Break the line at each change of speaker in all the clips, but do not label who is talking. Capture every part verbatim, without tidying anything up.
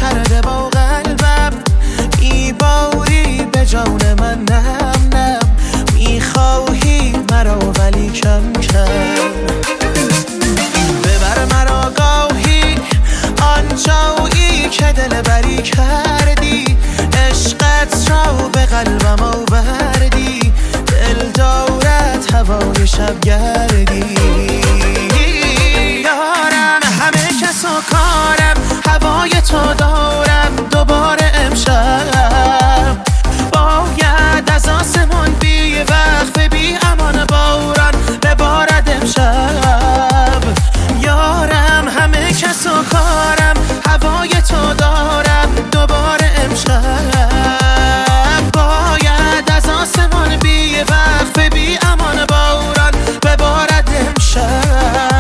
کرده با قلبم، میباری به جان من نم نم، میخواهی مرا ولی کم کم. ببر مرا گاهی آنجایی که دل بری کردی، عشقت را به قلبم آوردی، دل دارد هوای شب گردی. یارم همه کس و کارم، هوای تو دارم دوباره امشب، باید از آسمون بی وقت بی امان باران ببارد امشب. یارم همه کس و کارم، هوای تو دارم دوباره امشب، باید از آسمون بی وقت بی امان باران ببارد امشب.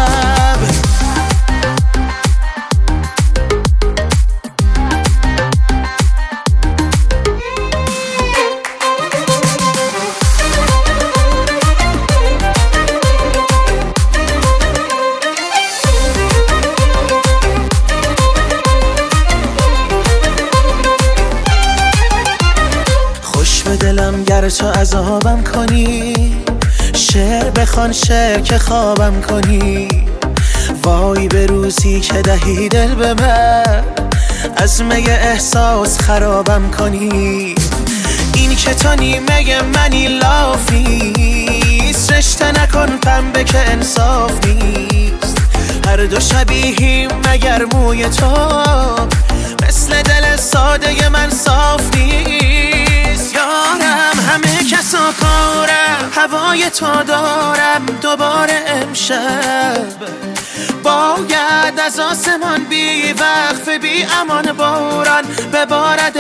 دلم گر تو عذابم کنی، شعر بخوان شعر که خوابم کنی، وای به روزی که دهی دل به من، از می احساس خرابم کنی. این که تو نیمه منی لاف نیست، رشته نکن پنبه که انصاف نیست، هر دو شبیهیم مگر موی تو، مثل دل ساده من صاف نیست. یارم همه کس و کارم، هوای تو دارم دوباره امشب، باید از آسمان بی وقف بی امان باران ببارد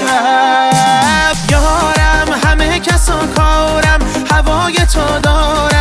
امشب. یارم همه کس و کارم، هوای تو دارم